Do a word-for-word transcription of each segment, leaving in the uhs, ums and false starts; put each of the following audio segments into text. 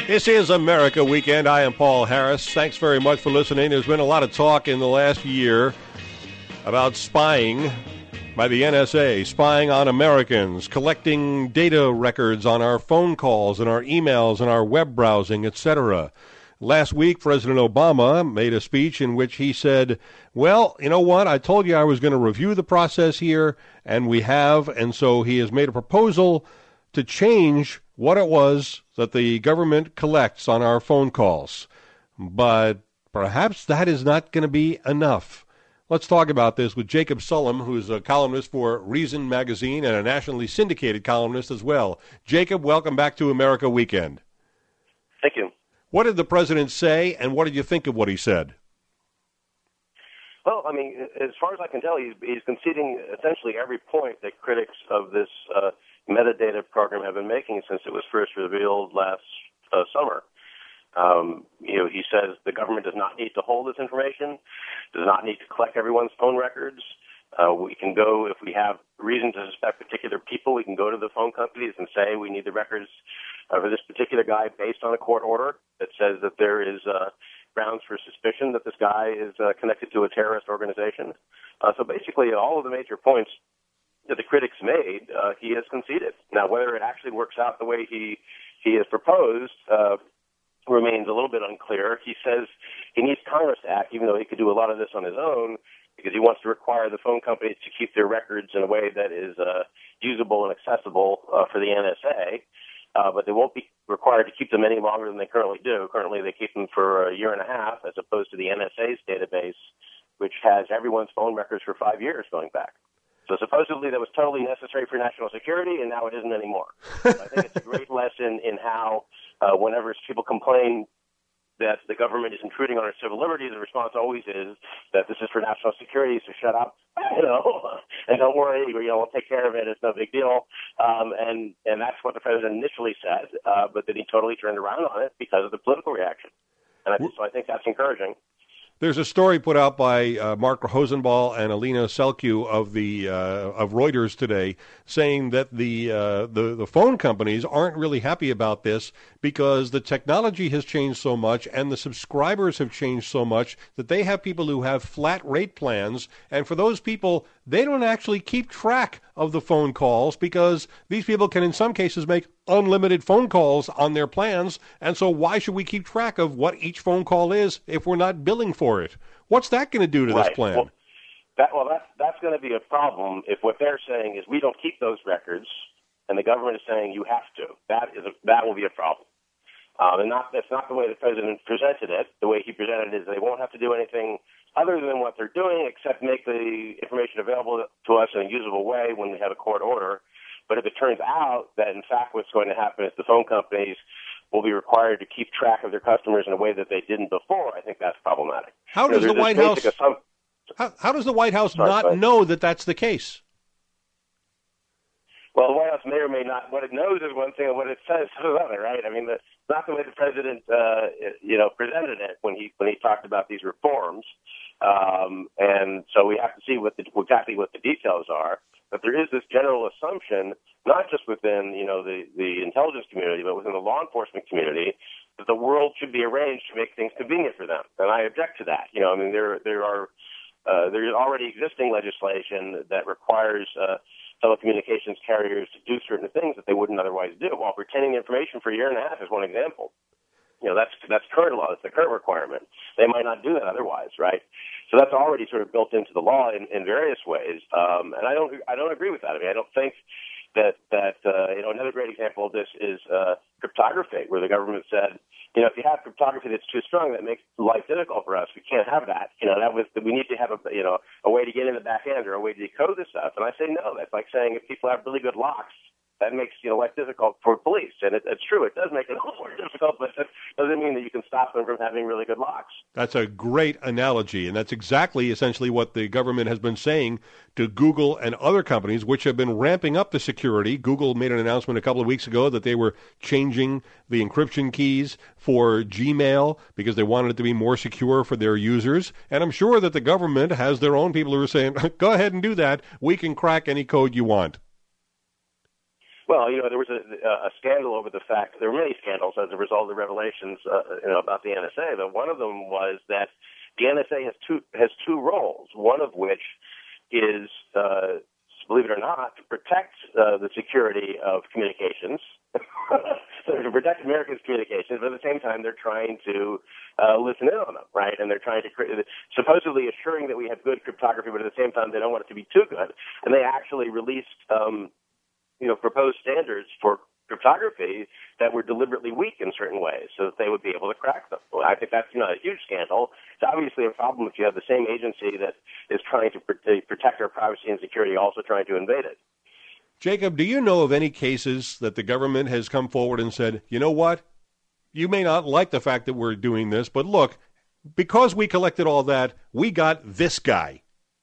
This is America Weekend. I am Paul Harris. Thanks very much for listening. There's been a lot of talk in the last year about spying by the N S A, spying on Americans, collecting data records on our phone calls and our emails and our web browsing, et cetera. Last week, President Obama made a speech in which he said, well, you know what, I told you I was going to review the process here, and we have, and so he has made a proposal to change what it was that the government collects on our phone calls. But perhaps that is not going to be enough. Let's talk about this with Jacob Sullum, who's a columnist for Reason Magazine and a nationally syndicated columnist as well. Jacob, welcome back to America Weekend. Thank you. What did the president say, and what did you think of what he said? Well, I mean, as far as I can tell, he's, he's conceding essentially every point that critics of this uh, metadata program have been making since it was first revealed last uh, summer. Um, you know, he says the government does not need to hold this information, does not need to collect everyone's phone records. Uh, we can go, if we have reason to suspect particular people, we can go to the phone companies and say we need the records uh, for this particular guy based on a court order that says that there is uh, grounds for suspicion that this guy is uh, connected to a terrorist organization. Uh, so basically, all of the major points that the critics made, uh, he has conceded. Now, whether it actually works out the way he he has proposed uh, remains a little bit unclear. He says he needs Congress to act, even though he could do a lot of this on his own, because he wants to require the phone companies to keep their records in a way that is uh, usable and accessible uh, for the N S A. Uh, but they won't be required to keep them any longer than they currently do. Currently, they keep them for a year and a half, as opposed to the N S A's database, which has everyone's phone records for five years going back. So supposedly that was totally necessary for national security, and now it isn't anymore. So I think it's a great lesson in how uh, whenever people complain that the government is intruding on our civil liberties, the response always is that this is for national security, so shut up, you know, and don't worry, you know, we'll take care of it. It's no big deal. Um, and, and that's what the president initially said, uh, but then he totally turned around on it because of the political reaction. And I, so I think that's encouraging. There's a story put out by uh, Mark Rosenbaum and Alina Selkew of the uh, of Reuters today, saying that the, uh, the the phone companies aren't really happy about this because the technology has changed so much and the subscribers have changed so much that they have people who have flat rate plans, and for those people, they don't actually keep track of the phone calls because these people can, in some cases, make unlimited phone calls on their plans, and so why should we keep track of what each phone call is if we're not billing for it? What's that going to do to right. this plan? Well, that, well that's, that's going to be a problem if what they're saying is we don't keep those records, and the government is saying you have to. That is a, that will be a problem. Um, and not, that's not the way the president presented it. The way he presented it is they won't have to do anything other than what they're doing except make the information available to us in a usable way when we have a court order. But if it turns out that, in fact, what's going to happen is the phone companies will be required to keep track of their customers in a way that they didn't before, I think that's problematic. How does you know, the White House assum- how, how does the White House Sorry, not know that that's the case? Well, the White House may or may not. What it knows is one thing, and what it says is another, right? I mean, the, not the way the president, uh, you know, presented it when he when he talked about these reforms. Um, and so we have to see what the, exactly what the details are. But there is this general assumption, not just within, you know, the, the intelligence community, but within the law enforcement community, that the world should be arranged to make things convenient for them. And I object to that. You know, I mean, there there are uh, there is already existing legislation that requires uh, telecommunications carriers to do certain things that they wouldn't otherwise do, while retaining information for a year and a half is one example. You know, that's that's current law. That's the current requirement. They might not do that otherwise, right? So that's already sort of built into the law in, in various ways. Um, and I don't I don't agree with that. I mean, I don't think that that uh, you know another great example of this is uh, cryptography, where the government said, you know, if you have cryptography that's too strong, that makes life difficult for us. We can't have that. You know, that was we need to have a you know a way to get in the back end or a way to decode this stuff. And I say no. That's like saying if people have really good locks, that makes, you know, life difficult for police. And it, it's true, it does make it a little more difficult, but that doesn't mean that you can stop them from having really good locks. That's a great analogy, and that's exactly essentially what the government has been saying to Google and other companies, which have been ramping up the security. Google made an announcement a couple of weeks ago that they were changing the encryption keys for Gmail because they wanted it to be more secure for their users. And I'm sure that the government has their own people who are saying, go ahead and do that. We can crack any code you want. Well, you know, there was a, a scandal over the fact, there were many scandals as a result of revelations uh, you know, about the N S A, but one of them was that the N S A has two, has two roles, one of which is, uh, believe it or not, to protect uh, the security of communications, so to protect Americans' communications, but at the same time they're trying to uh, listen in on them, right? And they're trying to, supposedly assuring that we have good cryptography, but at the same time they don't want it to be too good. And they actually released um, you know, proposed standards for cryptography that were deliberately weak in certain ways so that they would be able to crack them. Well, I think that's, you know, a huge scandal. It's obviously a problem if you have the same agency that is trying to pr- protect our privacy and security also trying to invade it. Jacob, do you know of any cases that the government has come forward and said, you know what, you may not like the fact that we're doing this, but look, because we collected all that, we got this guy?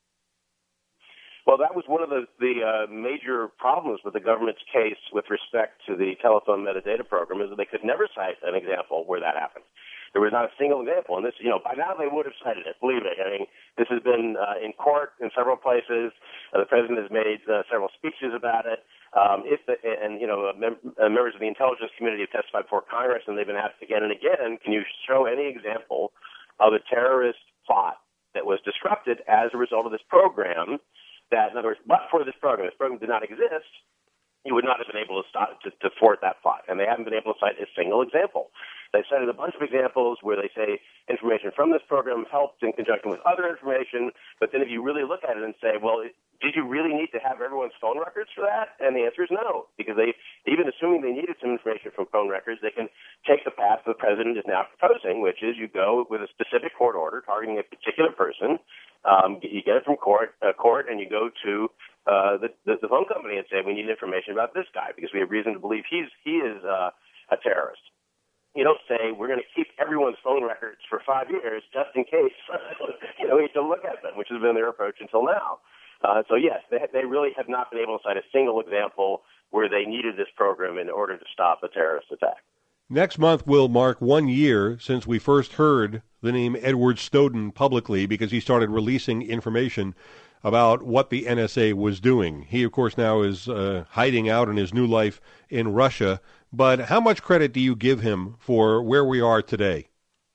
Well, that was one of the, the uh, major problems with the government's case with respect to the telephone metadata program is that they could never cite an example where that happened. There was not a single example. And this, you know, by now they would have cited it, believe me. I mean, this has been uh, in court in several places. Uh, the president has made uh, several speeches about it. Um, if the, and, you know, mem- uh, members of the intelligence community have testified before Congress, and they've been asked again and again, can you show any example of a terrorist plot that was disrupted as a result of this program? That, in other words, but for this program, this program did not exist, you would not have been able to stop to, to thwart that plot. And they haven't been able to cite a single example. They cited a bunch of examples where they say information from this program helped in conjunction with other information, but then if you really look at it and say, well, did you really need to have everyone's phone records for that? And the answer is no, because they, even assuming they needed some information from phone records, they can take the path the president is now proposing, which is you go with a specific court order targeting a particular person. Um, you get it from court, uh, court, and you go to uh, the, the, the phone company and say, we need information about this guy because we have reason to believe he's he is uh, a terrorist. You don't say, we're going to keep everyone's phone records for five years just in case you know, we need to look at them, which has been their approach until now. Uh, so, yes, they, they really have not been able to cite a single example where they needed this program in order to stop a terrorist attack. Next month will mark one year since we first heard the name Edward Snowden publicly because he started releasing information about what the N S A was doing. He, of course, now is uh, hiding out in his new life in Russia. But how much credit do you give him for where we are today?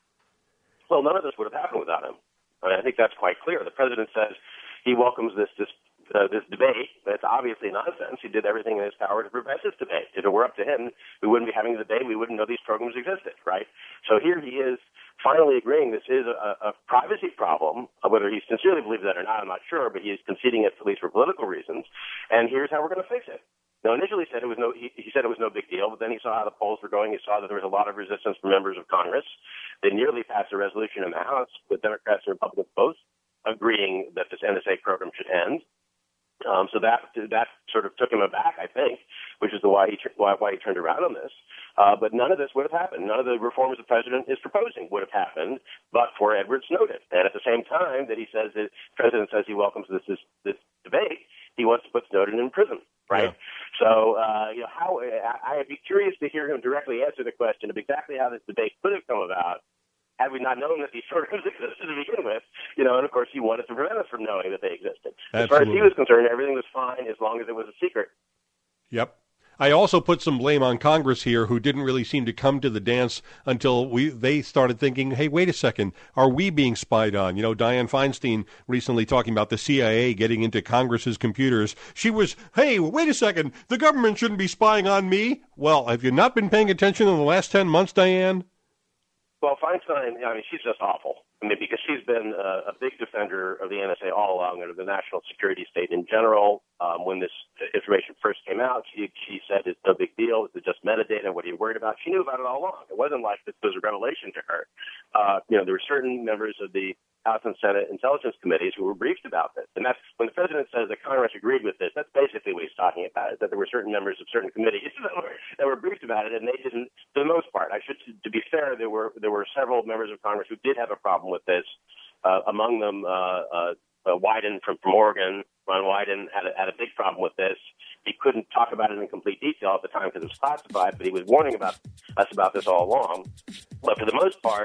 Well, none of this would have happened without him. I mean, I think that's quite clear. The president says he welcomes this this Uh, this debate, but it's obviously nonsense. He did everything in his power to prevent this debate. If it were up to him, we wouldn't be having the debate. We wouldn't know these programs existed, right? So here he is finally agreeing this is a, a privacy problem. Whether he sincerely believes that or not, I'm not sure, but he is conceding it at least for political reasons. And here's how we're going to fix it. Now, initially said it was no, he, he said it was no big deal, but then he saw how the polls were going. He saw that there was a lot of resistance from members of Congress. They nearly passed a resolution in the House with Democrats and Republicans both agreeing that this N S A program should end. Um, so that that sort of took him aback, I think, which is the why he why, why he turned around on this. Uh, but none of this would have happened. None of the reforms the president is proposing would have happened, but for Edward Snowden. And at the same time that he says that the president says he welcomes this this, this debate, he wants to put Snowden in prison, right? Yeah. So uh, you know how I, I'd be curious to hear him directly answer the question of exactly how this debate could have come about. Had we not known that these programs existed to begin with, you know, and of course he wanted to prevent us from knowing that they existed. Absolutely. As far as he was concerned, everything was fine as long as it was a secret. Yep. I also put some blame on Congress here, who didn't really seem to come to the dance until we they started thinking, hey, wait a second, are we being spied on? You know, Dianne Feinstein recently talking about the C I A getting into Congress's computers. She was, hey, wait a second, the government shouldn't be spying on me. Well, have you not been paying attention in the last ten months, Dianne? Well, Feinstein, I mean, she's just awful. I mean, because she's been a, a big defender of the N S A all along, and of the national security state in general. Um, when this information first came out, she, she said it's no big deal. It's just metadata. What are you worried about? She knew about it all along. It wasn't like this was a revelation to her. Uh, you know, there were certain members of the House and Senate Intelligence Committees who were briefed about this. And that's when the president says that Congress agreed with this, that's basically what he's talking about, is that there were certain members of certain committees that were, that were briefed about it, and they didn't, for the most part. I should, to be fair, there were there were several members of Congress who did have a problem with this. Uh, among them, uh, uh, uh, Wyden from, from Oregon, Ron Wyden had a, had a big problem with this. He couldn't talk about it in complete detail at the time because it was classified, but he was warning about us about this all along. But for the most part,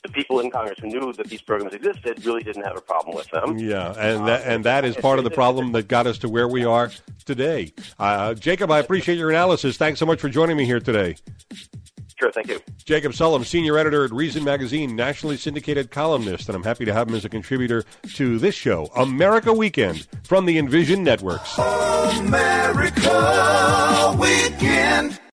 the people in Congress who knew that these programs existed really didn't have a problem with them. Yeah, and that, and that is part of the problem that got us to where we are today. Uh, Jacob, I appreciate your analysis. Thanks so much for joining me here today. Sure, thank you. Jacob Sullum, senior editor at Reason Magazine, nationally syndicated columnist, and I'm happy to have him as a contributor to this show, America Weekend, from the Envision Networks. America Weekend.